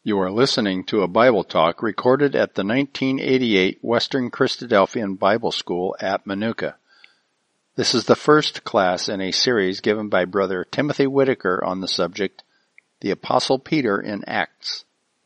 You are listening to a Bible talk recorded at the 1988 Western Christadelphian Bible School at Manuka. This is the first class in a series given by Brother Timothy Whitaker on the subject, The Apostle Peter in Acts.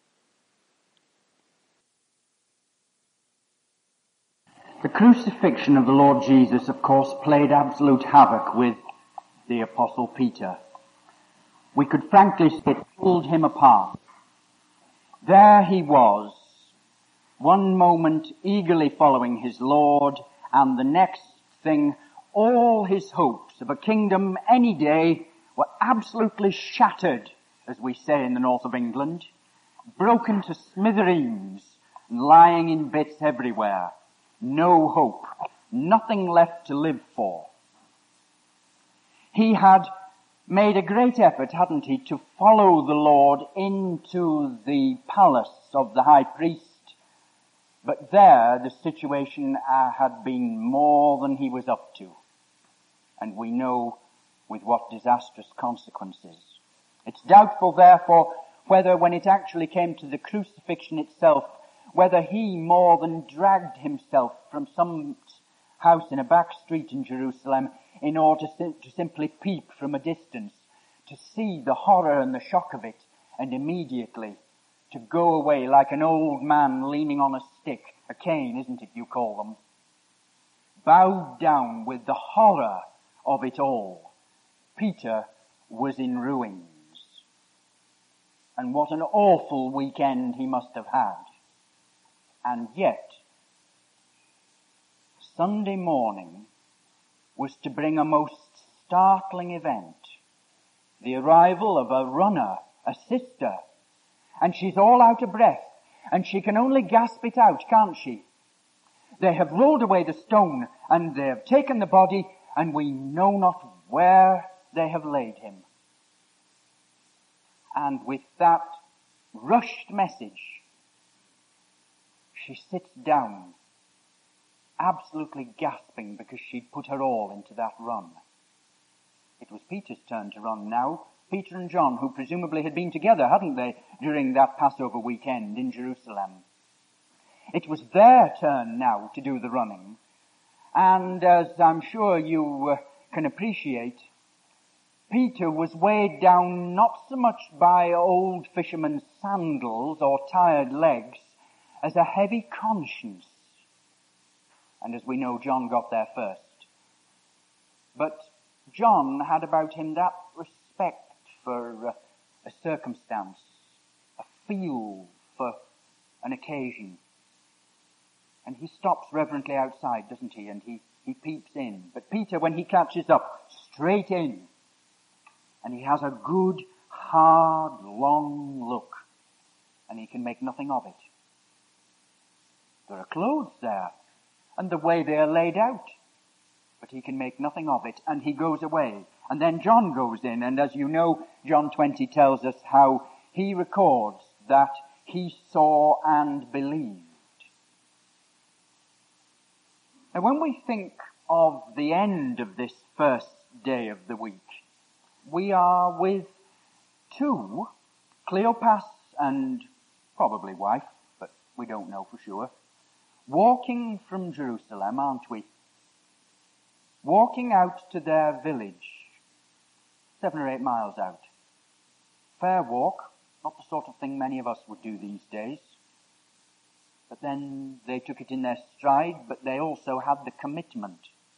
The crucifixion of the Lord Jesus, of course, played absolute havoc with the Apostle Peter. We could frankly say it pulled him apart. There he was, one moment eagerly following his Lord, and the next thing, all his hopes of a kingdom any day were absolutely shattered, as we say in the north of England, broken to smithereens, and lying in bits everywhere. No hope, nothing left to live for. He had made a great effort, hadn't he, to follow the Lord into the palace of the high priest. But there the situation had been more than he was up to. And we know with what disastrous consequences. It's doubtful, therefore, whether when it actually came to the crucifixion itself, whether he more than dragged himself from some house in a back street in Jerusalem in order to simply peep from a distance, to see the horror and the shock of it, and immediately to go away like an old man leaning on a stick, a cane, isn't it you call them, bowed down with the horror of it all. Peter was in ruins. And what an awful weekend he must have had. And yet, Sunday morning was to bring a most startling event. The arrival of a runner, a sister. And she's all out of breath. And she can only gasp it out, can't she? They have rolled away the stone and they have taken the body and we know not where they have laid him. And with that rushed message, she sits down, absolutely gasping because she'd put her all into that run. It was Peter's turn to run now. Peter and John, who presumably had been together, hadn't they, during that Passover weekend in Jerusalem. It was their turn now to do the running. And as I'm sure you can appreciate, Peter was weighed down not so much by old fisherman's sandals or tired legs as a heavy conscience. And as we know, John got there first. But John had about him that respect for a circumstance, a feel for an occasion. And he stops reverently outside, doesn't he? And he peeps in. But Peter, when he catches up, straight in. And he has a good, hard, long look. And he can make nothing of it. There are clothes there, and the way they are laid out. But he can make nothing of it, and he goes away. And then John goes in, and as you know, John 20 tells us how he records that he saw and believed. Now when we think of the end of this first day of the week, we are with two, Cleopas and probably wife, but we don't know for sure, walking from Jerusalem, aren't we? Walking out to their village, 7 or 8 miles out. Fair walk, not the sort of thing many of us would do these days. But then they took it in their stride, but they also had the commitment.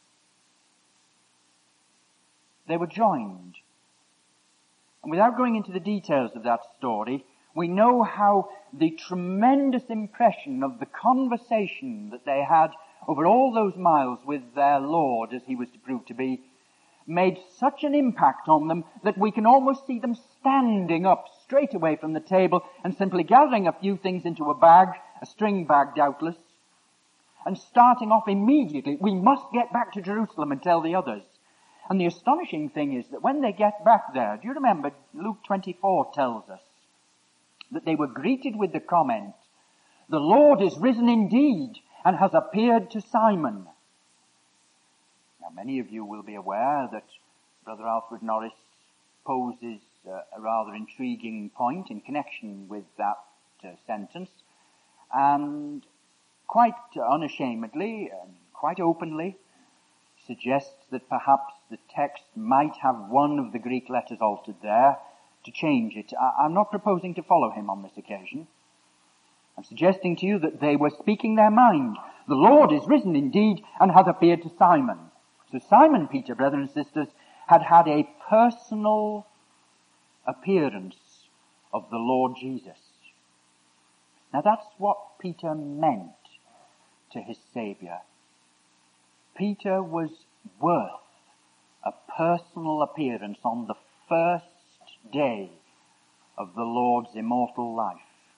They were joined. And without going into the details of that story, we know how the tremendous impression of the conversation that they had over all those miles with their Lord, as he was to prove to be, made such an impact on them that we can almost see them standing up straight away from the table and simply gathering a few things into a bag, a string bag doubtless, and starting off immediately. We must get back to Jerusalem and tell the others. And the astonishing thing is that when they get back there, do you remember Luke 24 tells us that they were greeted with the comment, "The Lord is risen indeed and has appeared to Simon." Now many of you will be aware that Brother Alfred Norris poses a rather intriguing point in connection with that sentence, and quite unashamedly and quite openly suggests that perhaps the text might have one of the Greek letters altered there to change it. I'm not proposing to follow him on this occasion. I'm suggesting to you that they were speaking their mind. The Lord is risen indeed and hath appeared to Simon. So Simon Peter, brethren and sisters, had had a personal appearance of the Lord Jesus. Now that's what Peter meant to his Saviour. Peter was worth a personal appearance on the first day of the Lord's immortal life.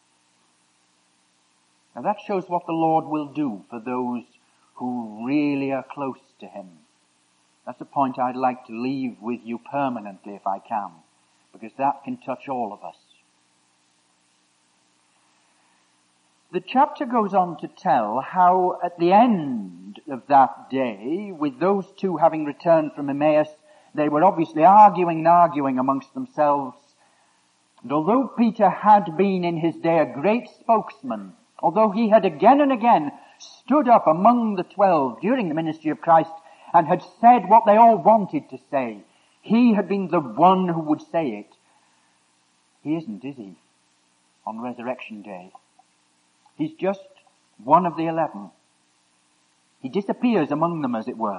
Now that shows what the Lord will do for those who really are close to him. That's a point I'd like to leave with you permanently if I can, because that can touch all of us. The chapter goes on to tell how at the end of that day, with those two having returned from Emmaus, they were obviously arguing amongst themselves. And although Peter had been in his day a great spokesman, although he had again and again stood up among the 12 during the ministry of Christ and had said what they all wanted to say, he had been the one who would say it. He isn't, is he? On Resurrection Day. He's just one of the 11. He disappears among them, as it were.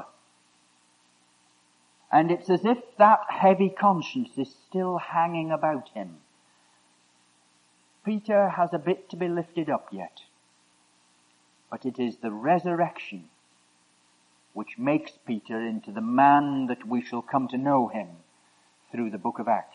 And it's as if that heavy conscience is still hanging about him. Peter has a bit to be lifted up yet. But it is the resurrection which makes Peter into the man that we shall come to know him through the book of Acts.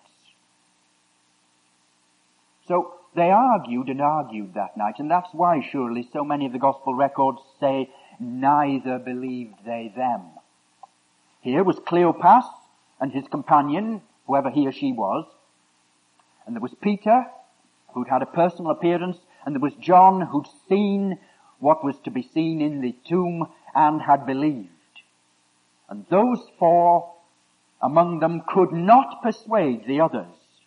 So they argued that night, and that's why surely so many of the gospel records say, neither believed they them. Here was Cleopas and his companion, whoever he or she was, and there was Peter, who'd had a personal appearance, and there was John, who'd seen what was to be seen in the tomb and had believed. And those four among them could not persuade the others.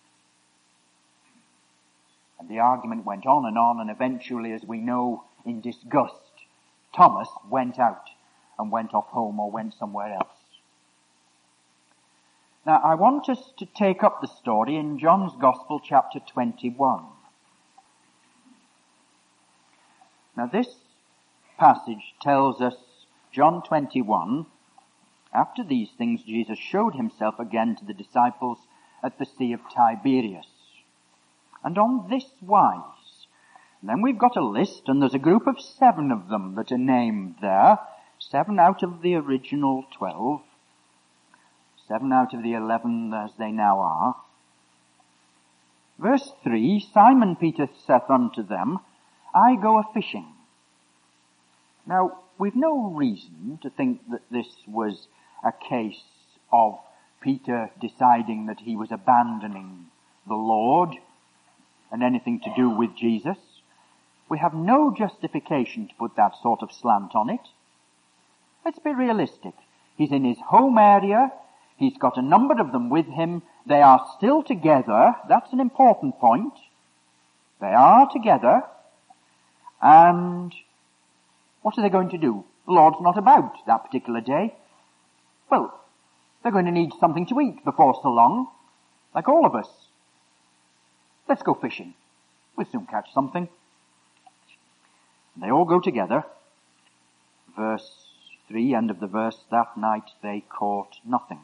And the argument went on, and eventually, as we know, in disgust, Thomas went out and went off home or went somewhere else. Now, I want us to take up the story in John's Gospel, chapter 21. Now, this passage tells us, John 21, after these things Jesus showed himself again to the disciples at the Sea of Tiberias. And on this wise, and then we've got a list, and there's a group of 7 of them that are named there, 7 out of the original 12, 7 out of the 11 as they now are. Verse 3, Simon Peter saith unto them, I go a-fishing. Now, we've no reason to think that this was a case of Peter deciding that he was abandoning the Lord and anything to do with Jesus. We have no justification to put that sort of slant on it. Let's be realistic. He's in his home area. He's got a number of them with him. They are still together. That's an important point. They are together. And what are they going to do? The Lord's not about that particular day. Well, they're going to need something to eat before so long, like all of us. Let's go fishing. We'll soon catch something. They all go together. Verse 3, end of the verse, that night they caught nothing.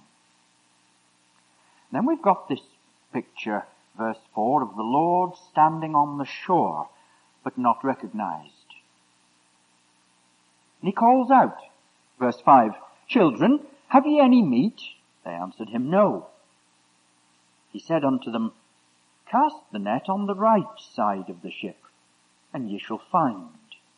Then we've got this picture, verse 4, of the Lord standing on the shore, but not recognized. And he calls out, verse 5, Children, have ye any meat? They answered him, No. He said unto them, Cast the net on the right side of the ship, and ye shall find.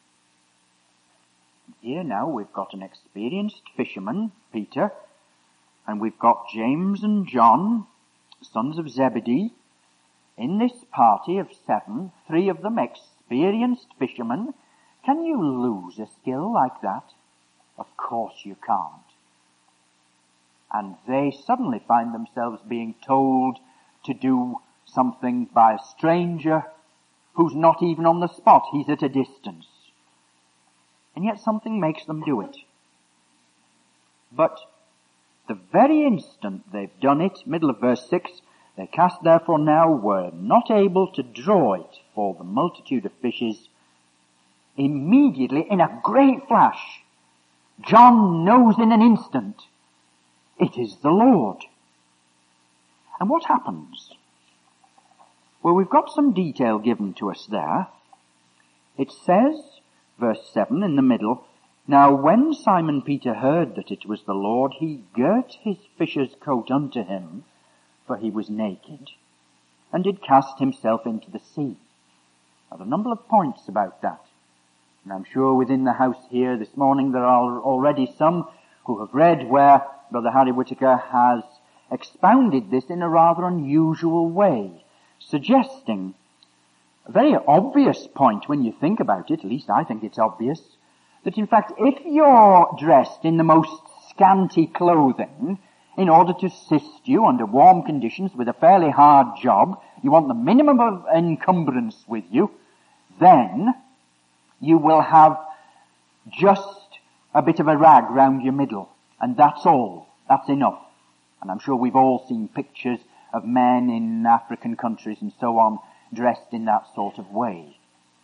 Here now we've got an experienced fisherman, Peter, and we've got James and John, sons of Zebedee. In this party of 7, 3 of them experienced fishermen. Can you lose a skill like that? Of course you can't. And they suddenly find themselves being told to do something by a stranger who's not even on the spot. He's at a distance. And yet something makes them do it. But the very instant they've done it, middle of verse 6, they cast therefore now were not able to draw it for the multitude of fishes. Immediately, in a great flash, John knows in an instant, it is the Lord. And what happens? Well, we've got some detail given to us there. It says, verse 7 in the middle, now when Simon Peter heard that it was the Lord, he girt his fisher's coat unto him, for he was naked, and did cast himself into the sea. Now, a number of points about that. And I'm sure within the house here this morning there are already some who have read where Brother Harry Whittaker has expounded this in a rather unusual way, suggesting a very obvious point when you think about it, at least I think it's obvious, that in fact if you're dressed in the most scanty clothing in order to assist you under warm conditions with a fairly hard job, you want the minimum of encumbrance with you, then you will have just a bit of a rag round your middle, and that's all. That's enough. And I'm sure we've all seen pictures of men in African countries and so on dressed in that sort of way.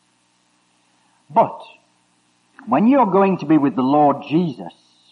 But when you're going to be with the Lord Jesus,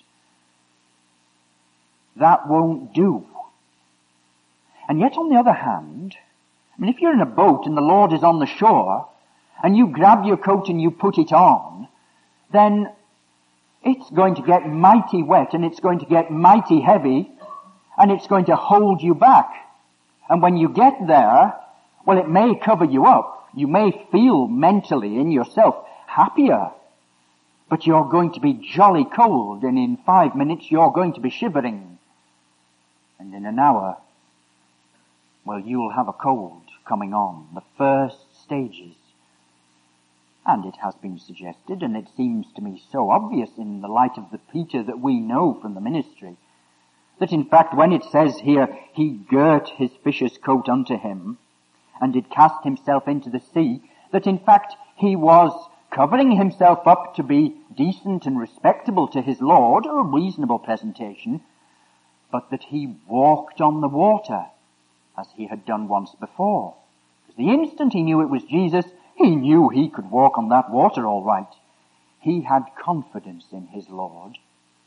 that won't do. And yet on the other hand, I mean, if you're in a boat and the Lord is on the shore, and you grab your coat and you put it on, then it's going to get mighty wet and it's going to get mighty heavy and it's going to hold you back. And when you get there, well, it may cover you up. You may feel mentally in yourself happier, but you're going to be jolly cold, and in 5 minutes you're going to be shivering. And in an hour, well, you'll have a cold coming on, the first stages. And it has been suggested, and it seems to me so obvious in the light of the Peter that we know from the ministry, that in fact when it says here, he girt his fisher's coat unto him, and did cast himself into the sea, that in fact he was covering himself up to be decent and respectable to his Lord, a reasonable presentation, but that he walked on the water, as he had done once before. Because the instant he knew it was Jesus, he knew he could walk on that water all right. He had confidence in his Lord.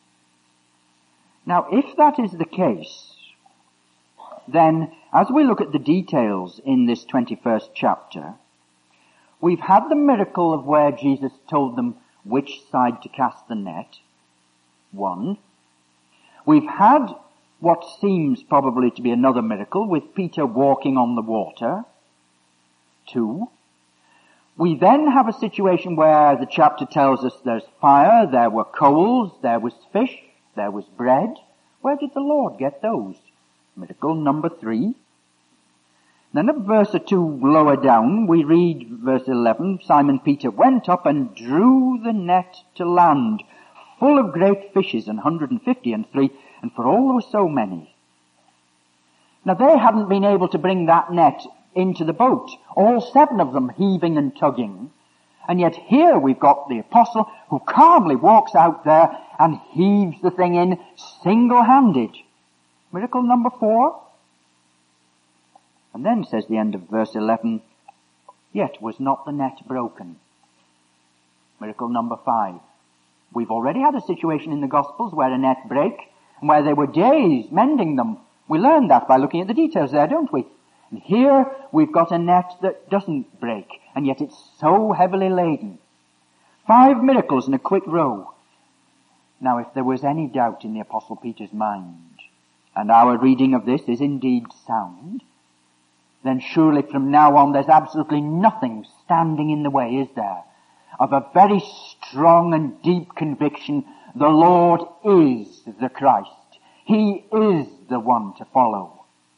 Now, if that is the case, then as we look at the details in this 21st chapter, we've had the miracle of where Jesus told them which side to cast the net. 1. We've had what seems probably to be another miracle with Peter walking on the water. 2. We then have a situation where the chapter tells us there's fire, there were coals, there was fish, there was bread. Where did the Lord get those? Miracle number 3. Then a verse or two lower down, we read verse 11, Simon Peter went up and drew the net to land, full of great fishes, 153, and for all there were so many. Now they hadn't been able to bring that net into the boat, all 7 of them heaving and tugging. And yet here we've got the apostle who calmly walks out there and heaves the thing in single-handed. Miracle number 4. And then says the end of verse 11, yet was not the net broken. Miracle number 5. We've already had a situation in the Gospels where a net brake and where they were days mending them. We learned that by looking at the details there, don't we? And here we've got a net that doesn't break, and yet it's so heavily laden. 5 miracles in a quick row. Now, if there was any doubt in the Apostle Peter's mind, and our reading of this is indeed sound, then surely from now on there's absolutely nothing standing in the way, is there, of a very strong and deep conviction the Lord is the Christ. He is the one to follow.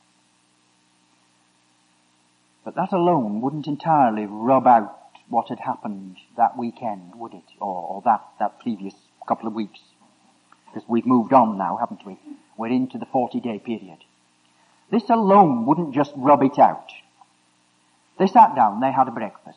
But that alone wouldn't entirely rub out what had happened that weekend, would it? Or that previous couple of weeks. Because we've moved on now, haven't we? We're into the 40-day period. This alone wouldn't just rub it out. They sat down, they had a breakfast.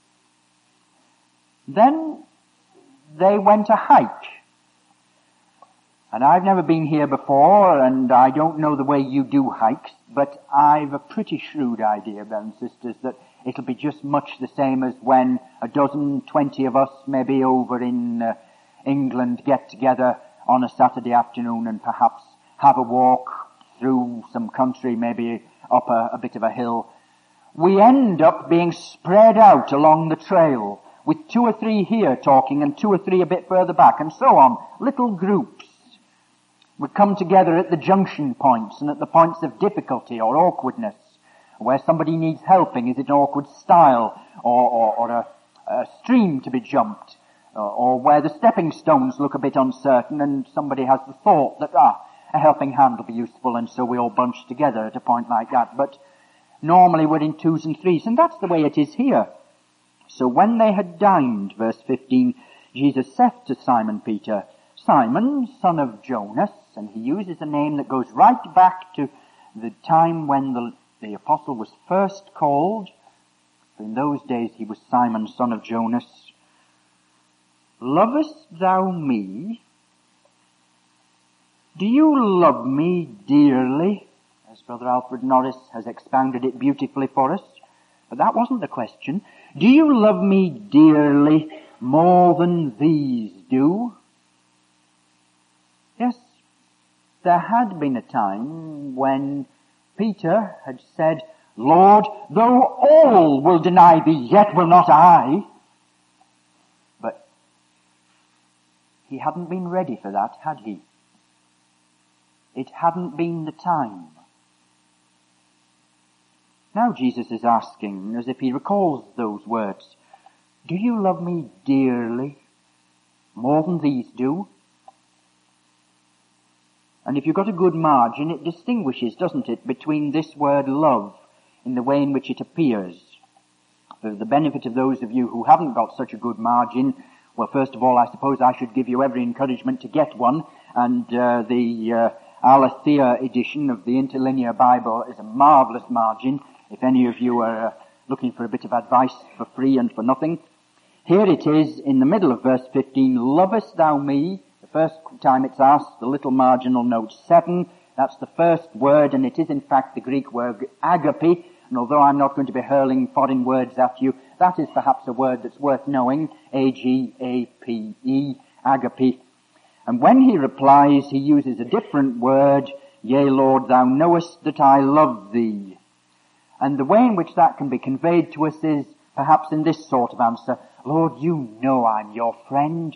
Then they went a hike. And I've never been here before, and I don't know the way you do hikes, but I've a pretty shrewd idea, brothers and sisters, that it'll be just much the same as when 20 of us, maybe over in England, get together on a Saturday afternoon and perhaps have a walk through some country, maybe up a bit of a hill. We end up being spread out along the trail, with 2 or 3 here talking and 2 or 3 a bit further back, and so on, little groups. We come together at the junction points and at the points of difficulty or awkwardness, where somebody needs helping. Is it an awkward stile or a stream to be jumped, or where the stepping stones look a bit uncertain and somebody has the thought that, a helping hand will be useful, and so we all bunch together at a point like that. But normally we're in 2s and 3s, and that's the way it is here. So when they had dined, verse 15, Jesus said to Simon Peter, Simon, son of Jonas, and he uses a name that goes right back to the time when the apostle was first called. In those days he was Simon, son of Jonas. Lovest thou me? Do you love me dearly? As Brother Alfred Norris has expounded it beautifully for us. But that wasn't the question. Do you love me dearly more than these do? Yes, there had been a time when Peter had said, Lord, though all will deny thee, yet will not I. But he hadn't been ready for that, had he? It hadn't been the time. Now Jesus is asking, as if he recalls those words, do you love me dearly more than these do? And if you've got a good margin, it distinguishes, doesn't it, between this word love in the way in which it appears. For the benefit of those of you who haven't got such a good margin, well, first of all, I suppose I should give you every encouragement to get one, and the Aletheia edition of the Interlinear Bible is a marvellous margin, if any of you are looking for a bit of advice for free and for nothing. Here it is, in the middle of verse 15, lovest thou me? The first time it's asked, the little marginal note 7, that's the first word, and it is in fact the Greek word agape, and although I'm not going to be hurling foreign words at you, that is perhaps a word that's worth knowing, A-G-A-P-E, agape. And when he replies, he uses a different word, yea, Lord, thou knowest that I love thee. And the way in which that can be conveyed to us is perhaps in this sort of answer, Lord, you know I'm your friend.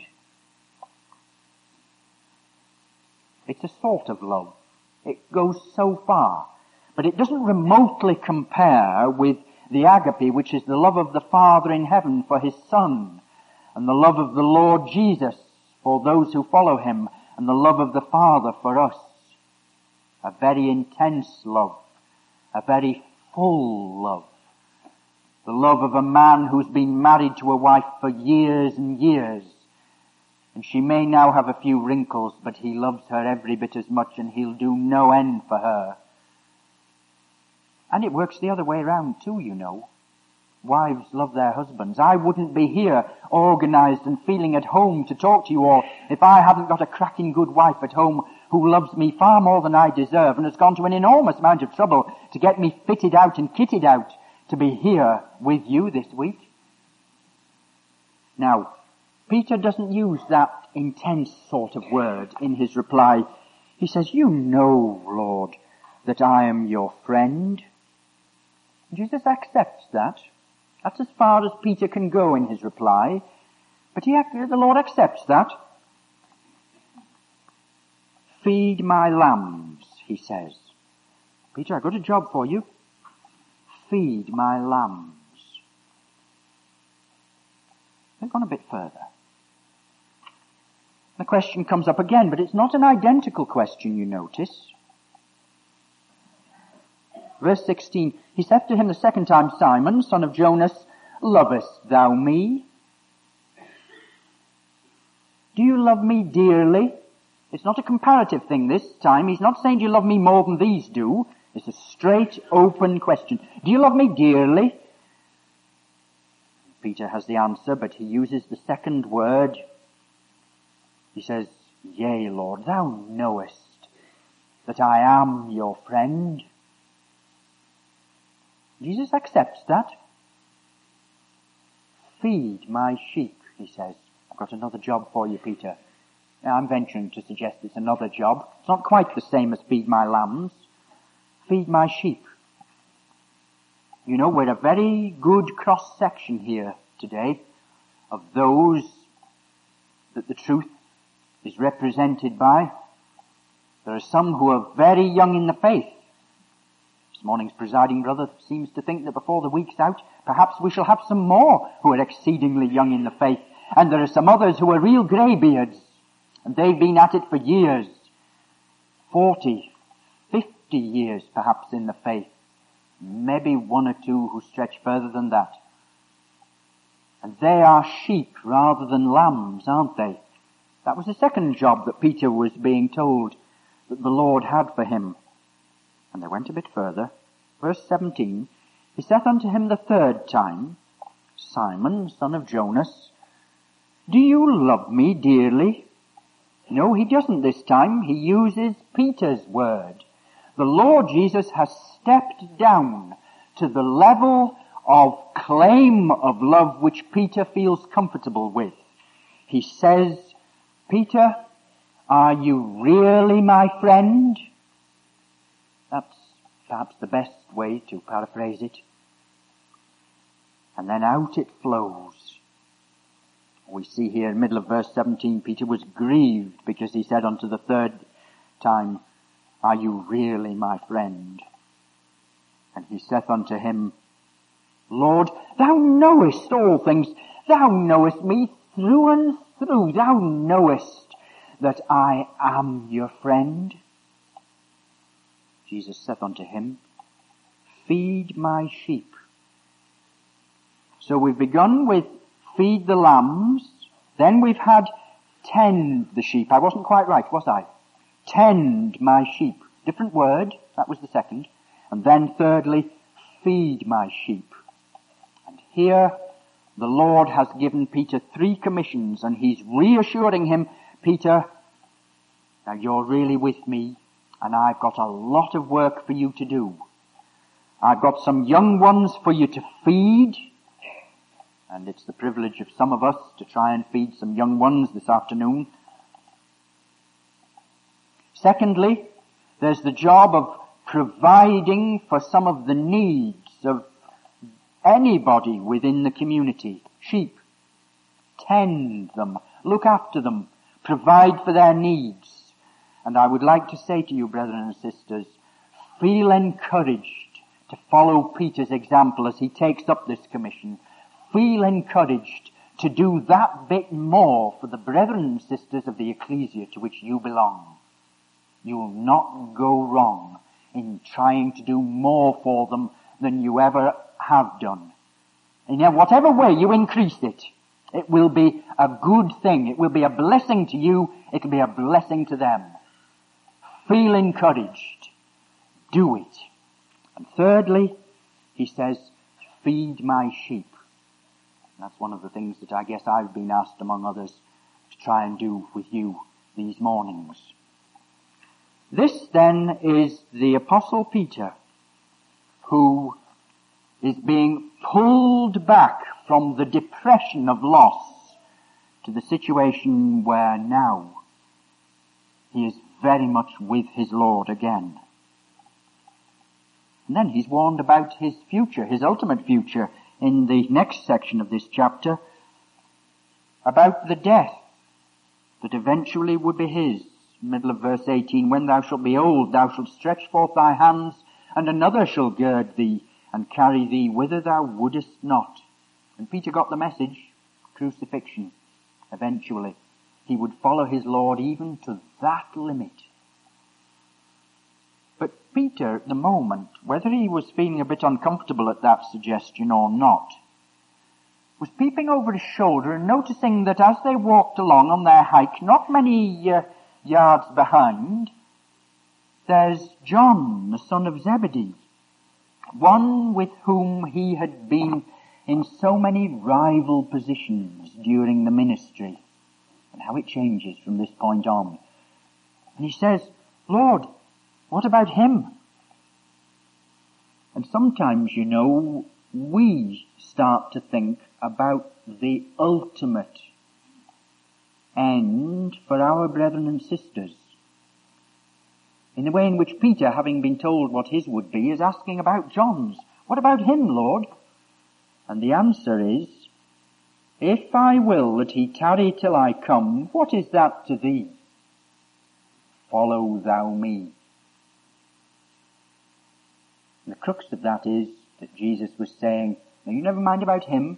It's a sort of love. It goes so far. But it doesn't remotely compare with the agape, which is the love of the Father in heaven for his Son, and the love of the Lord Jesus for those who follow him, and the love of the Father for us. A very intense love. A very full love. The love of a man who's been married to a wife for years and years. And she may now have a few wrinkles, but he loves her every bit as much, and he'll do no end for her. And it works the other way around too, you know. Wives love their husbands. I wouldn't be here organized and feeling at home to talk to you all if I hadn't got a cracking good wife at home who loves me far more than I deserve and has gone to an enormous amount of trouble to get me fitted out and kitted out to be here with you this week. Now, Peter doesn't use that intense sort of word in his reply. He says, you know, Lord, that I am your friend. Jesus accepts that. That's as far as Peter can go in his reply. But the Lord accepts that. Feed my lambs, he says. Peter, I've got a job for you. Feed my lambs. They've gone a bit further. The question comes up again, but it's not an identical question, you notice. Verse 16, he said to him the second time, Simon, son of Jonas, lovest thou me? Do you love me dearly? It's not a comparative thing this time. He's not saying, do you love me more than these do? It's a straight, open question. Do you love me dearly? Peter has the answer, but he uses the second word. He says, "Yea, Lord, thou knowest that I am your friend." Jesus accepts that. "Feed my sheep," he says. "I've got another job for you, Peter." Now, I'm venturing to suggest it's another job. It's not quite the same as feed my lambs. Feed my sheep. You know, we're a very good cross-section here today of those that the truth is represented by. There are some who are very young in the faith. This morning's presiding brother seems to think that before the week's out, perhaps we shall have some more who are exceedingly young in the faith. And there are some others who are real greybeards, and they've been at it for years, 40, 50 years perhaps in the faith. Maybe one or two who stretch further than that. And they are sheep rather than lambs, aren't they? That was the second job that Peter was being told that the Lord had for him. And they went a bit further. Verse 17, he saith unto him the third time, "Simon, son of Jonas, do you love me dearly?" No, he doesn't this time. He uses Peter's word. The Lord Jesus has stepped down to the level of claim of love which Peter feels comfortable with. He says, "Peter, are you really my friend?" That's perhaps the best way to paraphrase it. And then out it flows. We see here in the middle of verse 17, Peter was grieved because he said unto the third time, "Are you really my friend?" And he saith unto him, "Lord, thou knowest all things. Thou knowest me through and through. Thou knowest that I am your friend." Jesus saith unto him, "Feed my sheep." So we've begun with feed the lambs. Then we've had tend the sheep. I wasn't quite right, was I? Tend my sheep. Different word. That was the second. And then thirdly, feed my sheep. And here the Lord has given Peter 3 commissions, and he's reassuring him, "Peter, now you're really with me, and I've got a lot of work for you to do. I've got some young ones for you to feed." And it's the privilege of some of us to try and feed some young ones this afternoon. Secondly, there's the job of providing for some of the needs of anybody within the community. Sheep. Tend them. Look after them. Provide for their needs. And I would like to say to you, brethren and sisters, feel encouraged to follow Peter's example as he takes up this commission. Feel encouraged to do that bit more for the brethren and sisters of the ecclesia to which you belong. You will not go wrong in trying to do more for them than you ever have done. And in whatever way you increase it, it will be a good thing. It will be a blessing to you. It will be a blessing to them. Feel encouraged. Do it. And thirdly, he says, feed my sheep. That's one of the things that I guess I've been asked, among others, to try and do with you these mornings. This then is the Apostle Peter, who is being pulled back from the depression of loss to the situation where now he is very much with his Lord again. And then he's warned about his future, his ultimate future, in the next section of this chapter, about the death that eventually would be his. Middle of verse 18, "When thou shalt be old, thou shalt stretch forth thy hands, and another shall gird thee, and carry thee whither thou wouldest not." And Peter got the message, crucifixion, eventually. He would follow his Lord even to that limit. But Peter, at the moment, whether he was feeling a bit uncomfortable at that suggestion or not, was peeping over his shoulder and noticing that as they walked along on their hike, not many yards behind, there's John, the son of Zebedee, one with whom he had been in so many rival positions during the ministry, and how it changes from this point on. And he says, Lord, what about him? And sometimes, we start to think about the ultimate end for our brethren and sisters, in the way in which Peter, having been told what his would be, is asking about John's. What about him, Lord? And the answer is, if I will that he tarry till I come, what is that to thee? Follow thou me. And the crux of that is that Jesus was saying, now you never mind about him.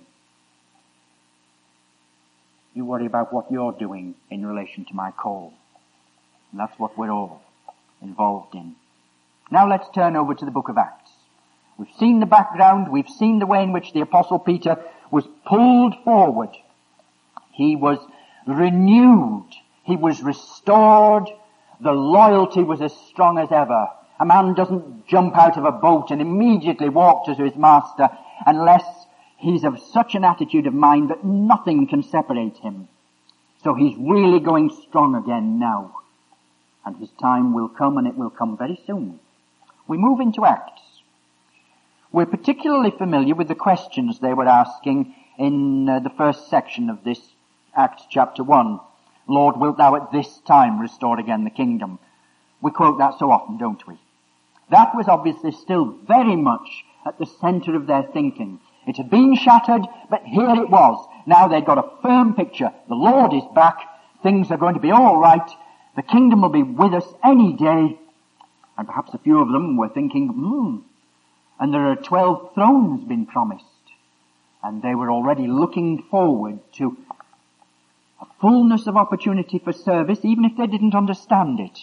You worry about what you're doing in relation to my call. And that's what we're all involved in. Now let's turn over to the book of Acts. We've seen the background. We've seen the way in which the Apostle Peter was pulled forward. He was renewed. He was restored. The loyalty was as strong as ever. A man doesn't jump out of a boat and immediately walk to his master unless he's of such an attitude of mind that nothing can separate him. So he's really going strong again now. And his time will come, and it will come very soon. We move into Acts. We're particularly familiar with the questions they were asking in the first section of this Acts chapter 1. Lord, wilt thou at this time restore again the kingdom? We quote that so often, don't we? That was obviously still very much at the center of their thinking. It had been shattered, but here it was. Now they'd got a firm picture. The Lord is back. Things are going to be all right. The kingdom will be with us any day. And perhaps a few of them were thinking, and there are 12 thrones been promised. And they were already looking forward to a fullness of opportunity for service, even if they didn't understand it.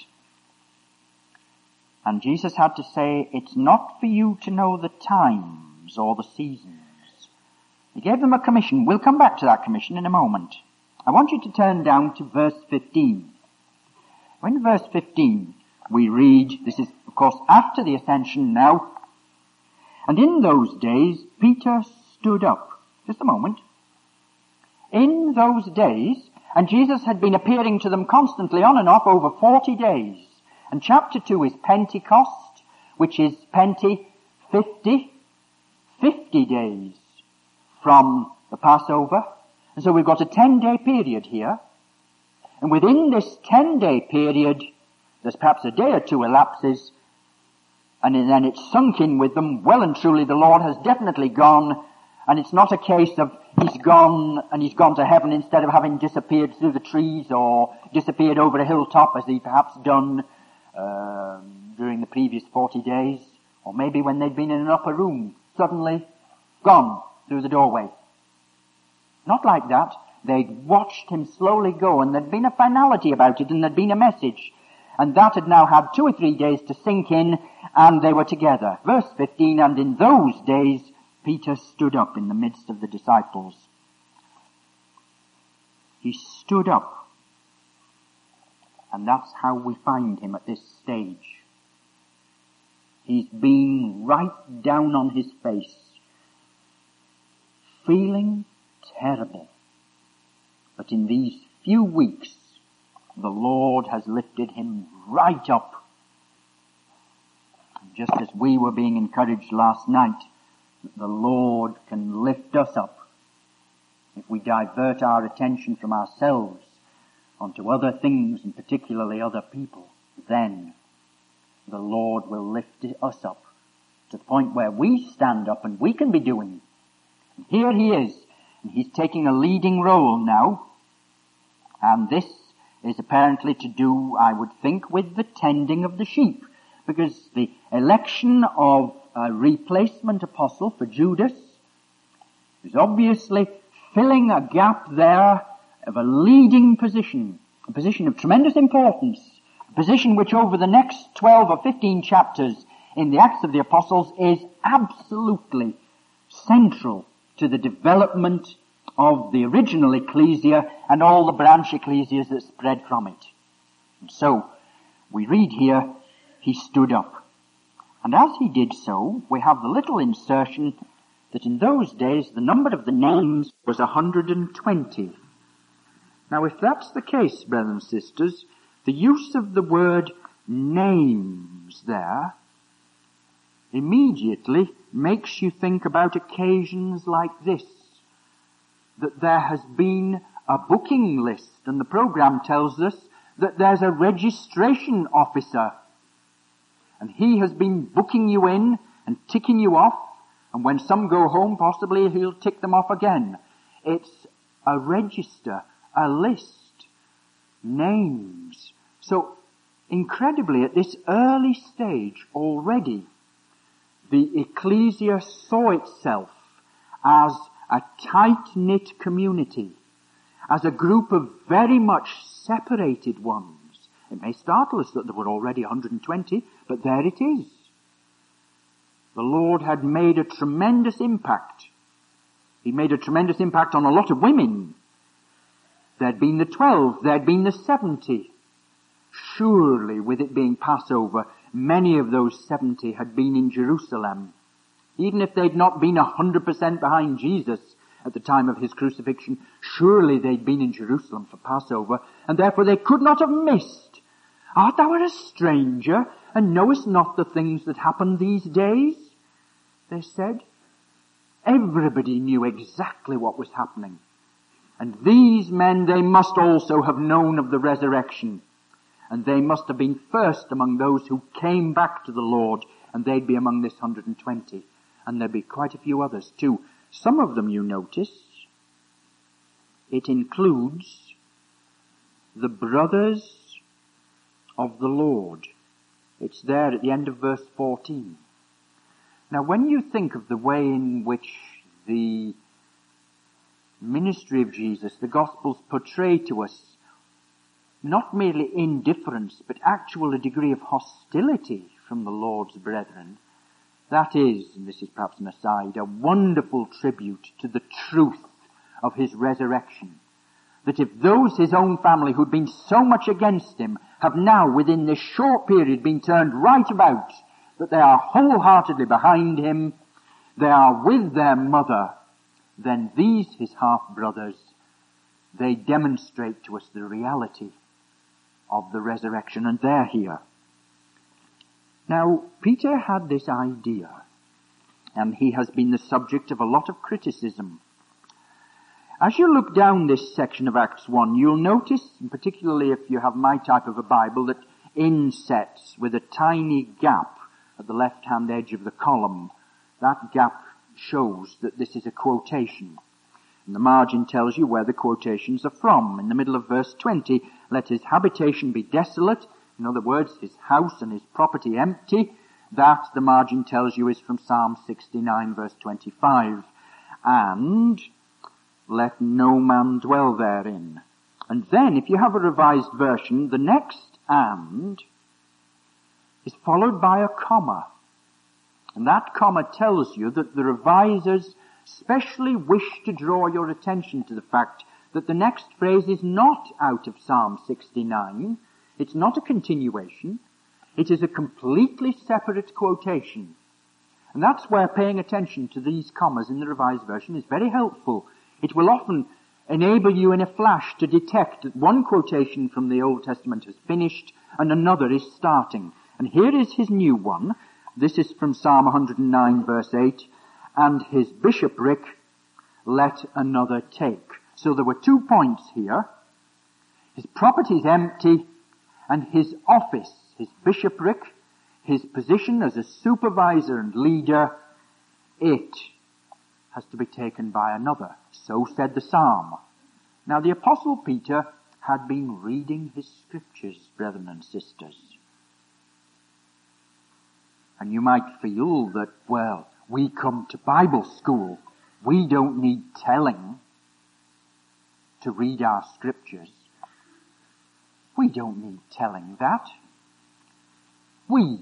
And Jesus had to say, it's not for you to know the times or the seasons. He gave them a commission. We'll come back to that commission in a moment. I want you to turn down to verse 15. In verse 15, we read, this is, of course, after the ascension now, and in those days, Peter stood up. Just a moment. In those days, and Jesus had been appearing to them constantly on and off over 40 days. And chapter 2 is Pentecost, which is 50 days from the Passover. And so we've got a 10-day period here. And within this 10-day period, there's perhaps a day or two elapses, and then it's sunk in with them. Well and truly, the Lord has definitely gone, and it's not a case of he's gone and he's gone to heaven instead of having disappeared through the trees or disappeared over a hilltop as he perhaps done during the previous 40 days, or maybe when they'd been in an upper room, suddenly gone through the doorway. Not like that. They'd watched him slowly go, and there'd been a finality about it, and there'd been a message. And that had now had 2 or 3 days to sink in, and they were together. Verse 15, and in those days Peter stood up in the midst of the disciples. He stood up. And that's how we find him at this stage. He's been right down on his face, feeling terrible. But in these few weeks, the Lord has lifted him right up. And just as we were being encouraged last night, the Lord can lift us up if we divert our attention from ourselves onto other things, and particularly other people. Then the Lord will lift us up to the point where we stand up and we can be doing. And here he is, and he's taking a leading role now. And this is apparently to do, I would think, with the tending of the sheep, because the election of a replacement apostle for Judas is obviously filling a gap there of a leading position, a position of tremendous importance, a position which over the next 12 or 15 chapters in the Acts of the Apostles is absolutely central to the development of the original ecclesia and all the branch ecclesias that spread from it. And so, we read here, he stood up. And as he did so, we have the little insertion, that in those days the number of the names was 120. Now if that's the case, brothers and sisters, the use of the word names there immediately makes you think about occasions like this, that there has been a booking list, and the program tells us that there's a registration officer, and he has been booking you in and ticking you off, and when some go home, possibly he'll tick them off again. It's a register, a list, names. So, incredibly, at this early stage already, the ecclesia saw itself as a tight-knit community, as a group of very much separated ones. It may startle us that there were already 120, but there it is. The Lord had made a tremendous impact. He made a tremendous impact on a lot of women. There'd been the 12, there'd been the 70. Surely, with it being Passover, many of those 70 had been in Jerusalem. Even if they'd not been 100% behind Jesus at the time of his crucifixion, surely they'd been in Jerusalem for Passover, and therefore they could not have missed. Art thou a stranger, and knowest not the things that happen these days? They said. Everybody knew exactly what was happening. And these men, they must also have known of the resurrection. And they must have been first among those who came back to the Lord, and they'd be among this 120. And there'd be quite a few others too. Some of them, you notice, it includes the brothers of the Lord. It's there at the end of verse 14. Now, when you think of the way in which the ministry of Jesus, the Gospels portray to us not merely indifference, but actual a degree of hostility from the Lord's brethren, that is, and this is perhaps an aside, a wonderful tribute to the truth of his resurrection. That if those, his own family, who'd been so much against him, have now, within this short period, been turned right about, that they are wholeheartedly behind him, they are with their mother, then these, his half-brothers, they demonstrate to us the reality of the resurrection, and they're here. Now, Peter had this idea, and he has been the subject of a lot of criticism. As you look down this section of Acts 1, you'll notice, and particularly if you have my type of a Bible, that insets with a tiny gap at the left-hand edge of the column. That gap shows that this is a quotation. And the margin tells you where the quotations are from. In the middle of verse 20, let his habitation be desolate. In other words, his house and his property empty. That, the margin tells you, is from Psalm 69, verse 25. And let no man dwell therein. And then, if you have a revised version, the next and is followed by a comma. And that comma tells you that the revisers specially wish to draw your attention to the fact that the next phrase is not out of Psalm 69. It's not a continuation. It is a completely separate quotation. And that's where paying attention to these commas in the revised version is very helpful. It will often enable you in a flash to detect that one quotation from the Old Testament has finished and another is starting. And here is his new one. This is from Psalm 109, verse 8. And his bishopric let another take. So there were 2 points here. His property is empty, and his office, his bishopric, his position as a supervisor and leader, it has to be taken by another. So said the psalm. Now the Apostle Peter had been reading his scriptures, brethren and sisters. And you might feel that, well, we come to Bible school. We don't need telling to read our scriptures. We don't need telling that. We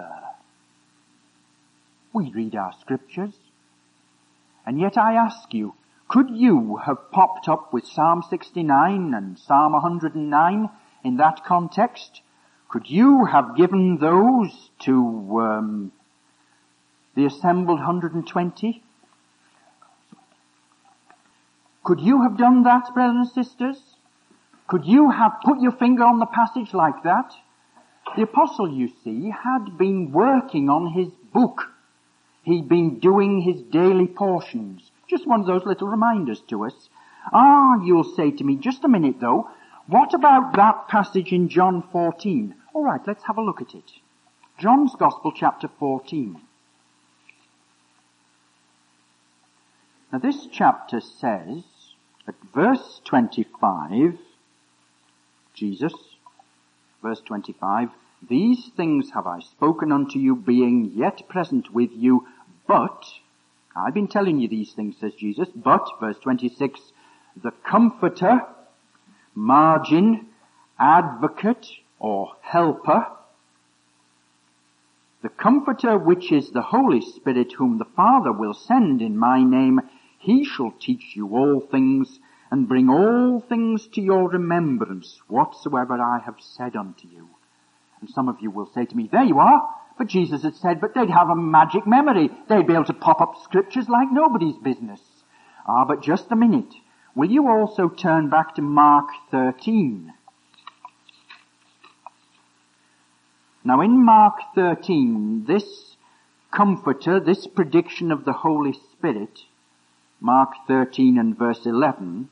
read our scriptures. And yet I ask you, could you have popped up with Psalm 69 and Psalm 109 in that context? Could you have given those to the assembled 120? Could you have done that, brothers and sisters? Could you have put your finger on the passage like that? The apostle, you see, had been working on his book. He'd been doing his daily portions. Just one of those little reminders to us. You'll say to me, just a minute though, what about that passage in John 14? All right, let's have a look at it. John's Gospel, chapter 14. Now this chapter says, at verse 25, Jesus, verse 25, these things have I spoken unto you, being yet present with you, but, I've been telling you these things, says Jesus, but, verse 26, the Comforter, margin, advocate, or helper, the Comforter, which is the Holy Spirit, whom the Father will send in my name, he shall teach you all things, and bring all things to your remembrance, whatsoever I have said unto you. And some of you will say to me, there you are, but Jesus had said, but they'd have a magic memory. They'd be able to pop up scriptures like nobody's business. But just a minute. Will you also turn back to Mark 13? Now in Mark 13, this Comforter, this prediction of the Holy Spirit, Mark 13 and verse 11,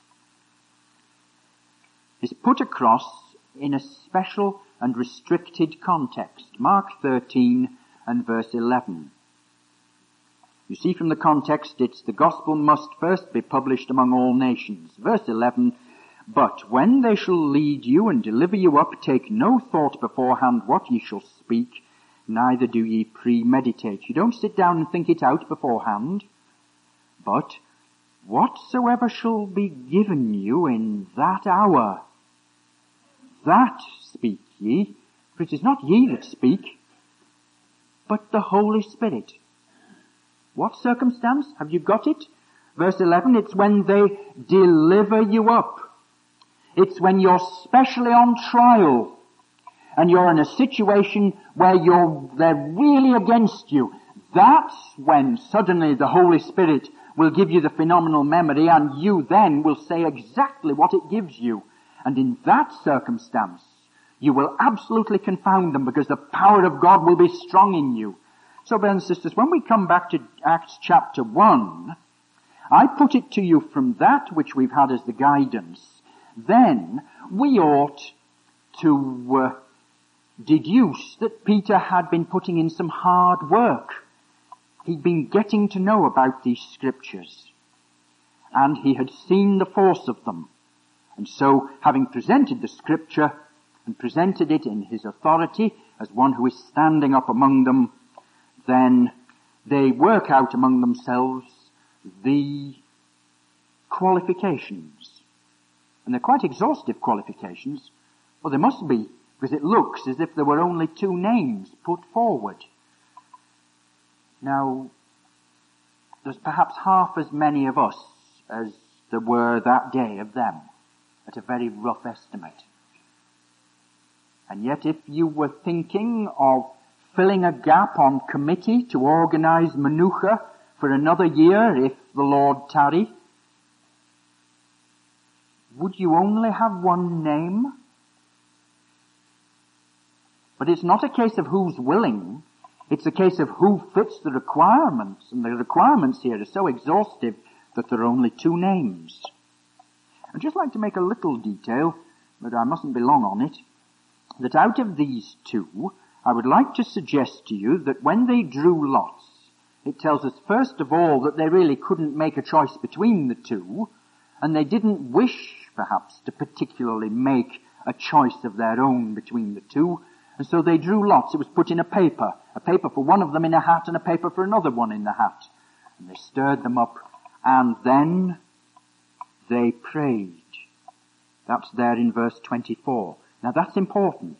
is put across in a special and restricted context. Mark 13 and verse 11. You see from the context, it's the gospel must first be published among all nations. Verse 11, but when they shall lead you and deliver you up, take no thought beforehand what ye shall speak, neither do ye premeditate. You don't sit down and think it out beforehand. But whatsoever shall be given you in that hour, that speak ye, for it is not ye that speak, but the Holy Spirit. What circumstance? Have you got it? Verse 11, it's when they deliver you up. It's when you're specially on trial and you're in a situation where they're really against you. That's when suddenly the Holy Spirit will give you the phenomenal memory, and you then will say exactly what it gives you. And in that circumstance, you will absolutely confound them, because the power of God will be strong in you. So, brothers and sisters, when we come back to Acts chapter 1, I put it to you from that which we've had as the guidance. Then we ought to deduce that Peter had been putting in some hard work. He'd been getting to know about these scriptures, and he had seen the force of them. And so, having presented the scripture and presented it in his authority as one who is standing up among them, then they work out among themselves the qualifications. And they're quite exhaustive qualifications. Well, they must be, because it looks as if there were only 2 names put forward. Now, there's perhaps half as many of us as there were that day of them, at a very rough estimate. And yet if you were thinking of filling a gap on committee to organize Manuka for another year if the Lord tarry, would you only have 1 name? But it's not a case of who's willing. It's a case of who fits the requirements. And the requirements here are so exhaustive that there are only 2 names. I'd just like to make a little detail, but I mustn't be long on it, that out of these 2, I would like to suggest to you that when they drew lots, it tells us first of all that they really couldn't make a choice between the 2, and they didn't wish, perhaps, to particularly make a choice of their own between the 2, and so they drew lots. It was put in a paper for one of them in a hat and a paper for another one in the hat. And they stirred them up, and then they prayed. That's there in verse 24. Now that's important.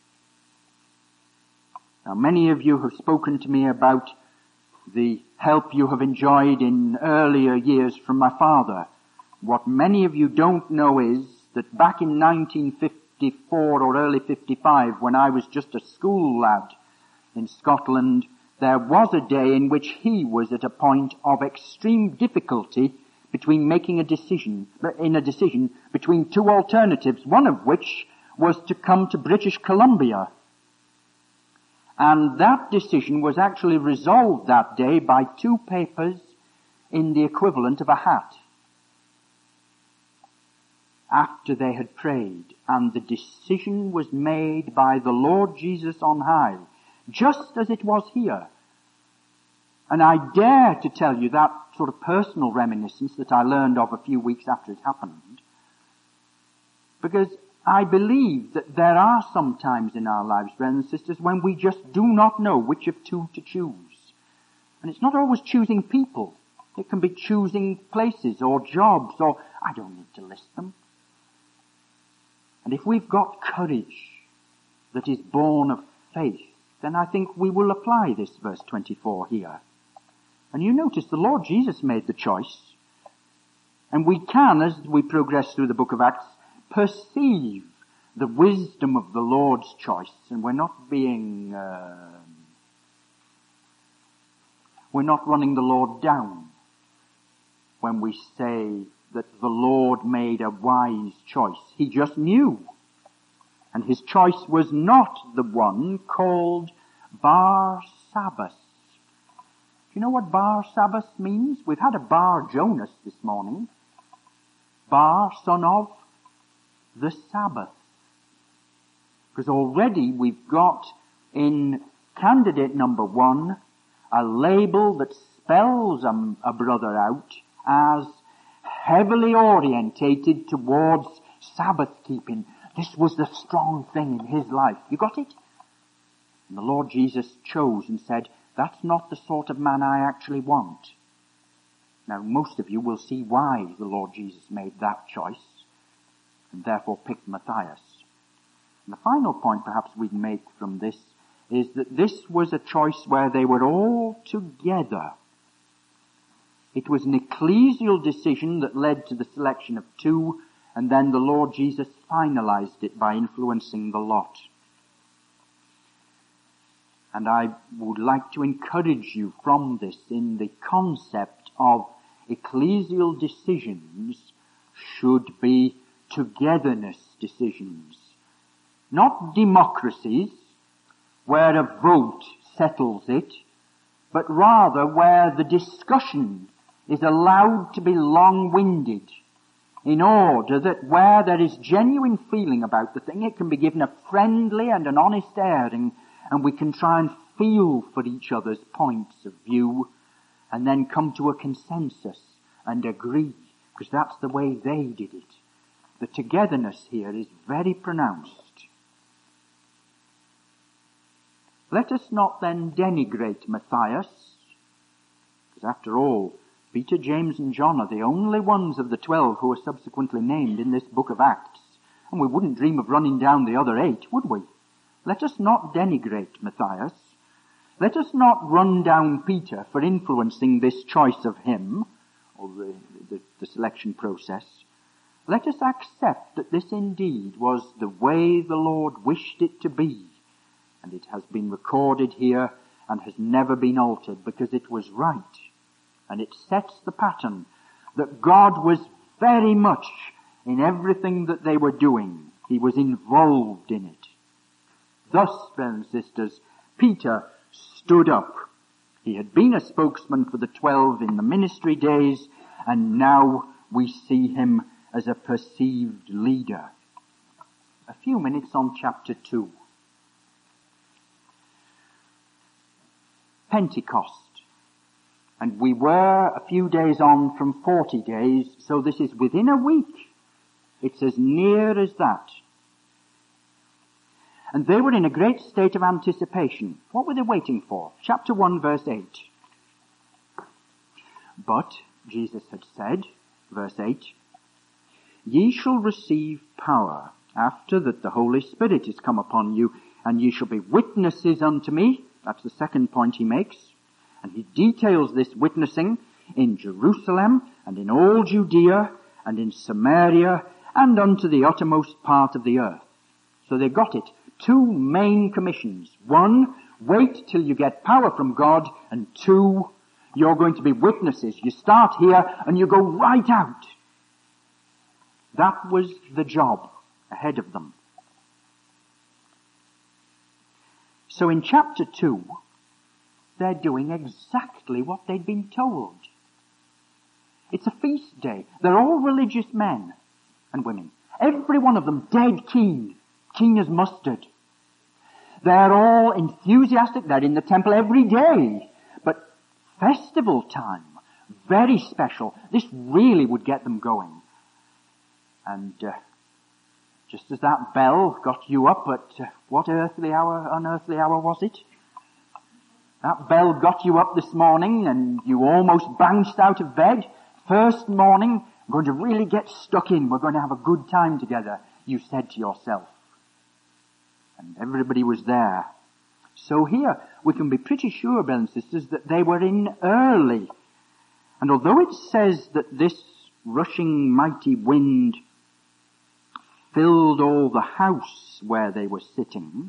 Now many of you have spoken to me about the help you have enjoyed in earlier years from my father. What many of you don't know is that back in 1954 or early 55, when I was just a school lad in Scotland, there was a day in which he was at a point of extreme difficulty between making a decision between two alternatives, one of which was to come to British Columbia. And that decision was actually resolved that day by 2 papers in the equivalent of a hat. After they had prayed, and the decision was made by the Lord Jesus on high, just as it was here. And I dare to tell you that sort of personal reminiscence that I learned of a few weeks after it happened, because I believe that there are some times in our lives, brothers and sisters, when we just do not know which of two to choose. And it's not always choosing people. It can be choosing places or jobs, or I don't need to list them. And if we've got courage that is born of faith, then I think we will apply this verse 24 here. And you notice the Lord Jesus made the choice. And we can, as we progress through the book of Acts, perceive the wisdom of the Lord's choice. And we're not running the Lord down when we say that the Lord made a wise choice. He just knew. And his choice was not the one called Bar-Sabbas. Do you know what Bar-Sabbas means? We've had a Bar-Jonas this morning. Bar, son of the Sabbath. Because already we've got in candidate number 1 a label that spells a brother out as heavily orientated towards Sabbath keeping. This was the strong thing in his life. You got it? And the Lord Jesus chose and said, that's not the sort of man I actually want. Now, most of you will see why the Lord Jesus made that choice and therefore picked Matthias. And the final point perhaps we'd make from this is that this was a choice where they were all together. It was an ecclesial decision that led to the selection of 2, and then the Lord Jesus finalized it by influencing the lot. And I would like to encourage you from this in the concept of ecclesial decisions should be togetherness decisions. Not democracies, where a vote settles it, but rather where the discussion is allowed to be long-winded, in order that where there is genuine feeling about the thing, it can be given a friendly and an honest airing, and we can try and feel for each other's points of view, and then come to a consensus and agree, because that's the way they did it. The togetherness here is very pronounced. Let us not then denigrate Matthias, because after all, Peter, James and John are the only ones of the 12 who are subsequently named in this book of Acts, and we wouldn't dream of running down the other 8, would we? Let us not denigrate Matthias. Let us not run down Peter for influencing this choice of him, or the selection process. Let us accept that this indeed was the way the Lord wished it to be, and it has been recorded here and has never been altered because it was right. And it sets the pattern that God was very much in everything that they were doing. He was involved in it. Thus, brothers and sisters, Peter stood up. He had been a spokesman for the 12 in the ministry days, and now we see him as a perceived leader. A few minutes on chapter 2. Pentecost. And we were a few days on from 40 days, so this is within a week. It's as near as that. And they were in a great state of anticipation. What were they waiting for? Chapter 1, verse 8. But, Jesus had said, verse 8, ye shall receive power after that the Holy Spirit is come upon you, and ye shall be witnesses unto me. That's the second point he makes. And he details this witnessing in Jerusalem and in all Judea and in Samaria and unto the uttermost part of the earth. So they got it. 2 main commissions. 1, wait till you get power from God. And 2, You're going to be witnesses. You start here and you go right out. That was the job ahead of them. So in chapter 2, they're doing exactly what they'd been told. It's a feast day. They're all religious men and women. Every one of them dead keen as mustard. They're all enthusiastic. They're in the temple every day. But festival time, very special. This really would get them going. And just as that bell got you up at what unearthly hour was it? That bell got you up this morning and you almost bounced out of bed. First morning, I'm going to really get stuck in. We're going to have a good time together, you said to yourself. And everybody was there. So here, we can be pretty sure, brothers and sisters, that they were in early. And although it says that this rushing mighty wind filled all the house where they were sitting,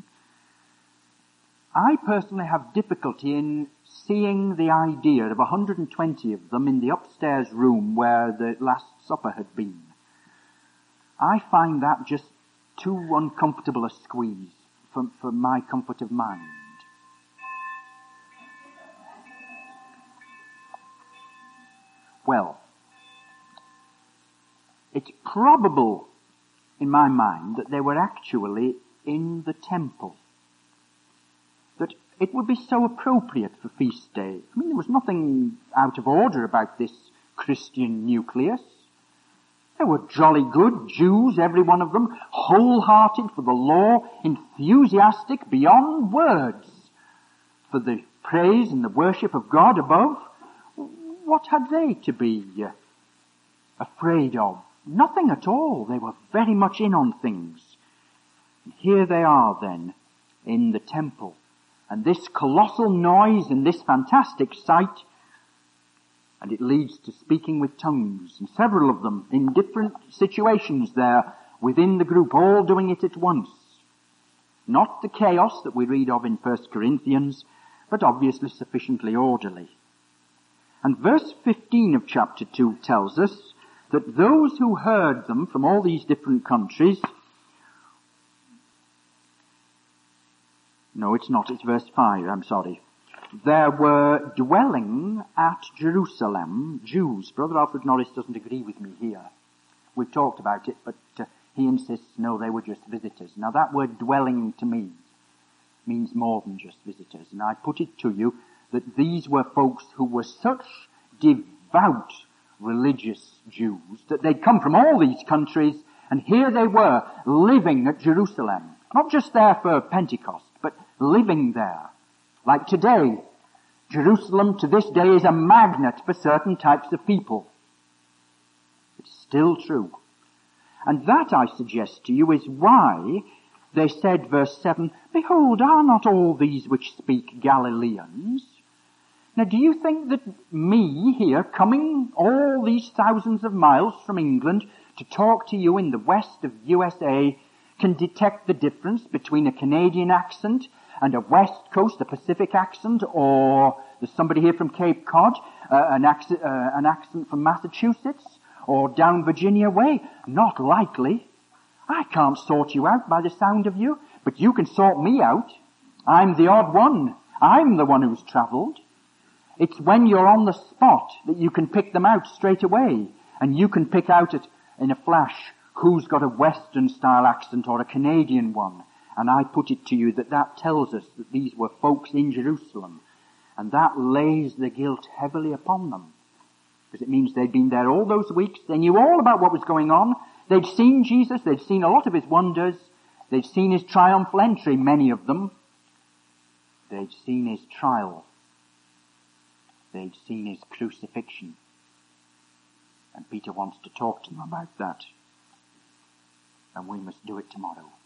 I personally have difficulty in seeing the idea of 120 of them in the upstairs room where the Last Supper had been. I find that just too uncomfortable a squeeze for my comfort of mind. Well, it's probable in my mind that they were actually in the temple. That it would be so appropriate for feast day. I mean, there was nothing out of order about this Christian nucleus. They were jolly good Jews, every one of them, wholehearted for the law, enthusiastic beyond words for the praise and the worship of God above. What had they to be afraid of? Nothing at all. They were very much in on things. And here they are then, in the temple. And this colossal noise and this fantastic sight, and it leads to speaking with tongues, and several of them in different situations there within the group, all doing it at once. Not the chaos that we read of in 1 Corinthians, but obviously sufficiently orderly. And verse 15 of chapter 2 tells us that those who heard them from all these different countries, no, it's not, it's verse 5, I'm sorry. There were dwelling at Jerusalem Jews. Brother Alfred Norris doesn't agree with me here. We've talked about it, but he insists, no, they were just visitors. Now that word dwelling to me means more than just visitors. And I put it to you that these were folks who were such devout religious Jews that they'd come from all these countries, and here they were living at Jerusalem. Not just there for Pentecost, but living there. Like today, Jerusalem to this day is a magnet for certain types of people. It's still true. And that, I suggest to you, is why they said, verse 7, Behold, are not all these which speak Galileans? Now, do you think that me here, coming all these thousands of miles from England to talk to you in the west of USA, can detect the difference between a Canadian accent and a West Coast, a Pacific accent, or there's somebody here from Cape Cod, an accent from Massachusetts, or down Virginia way? Not likely. I can't sort you out by the sound of you, but you can sort me out. I'm the odd one. I'm the one who's travelled. It's when you're on the spot that you can pick them out straight away, and you can pick out it in a flash who's got a Western style accent or a Canadian one. And I put it to you that tells us that these were folks in Jerusalem. And that lays the guilt heavily upon them. Because it means they'd been there all those weeks. They knew all about what was going on. They'd seen Jesus. They'd seen a lot of his wonders. They'd seen his triumphal entry, many of them. They'd seen his trial. They'd seen his crucifixion. And Peter wants to talk to them about that. And we must do it tomorrow.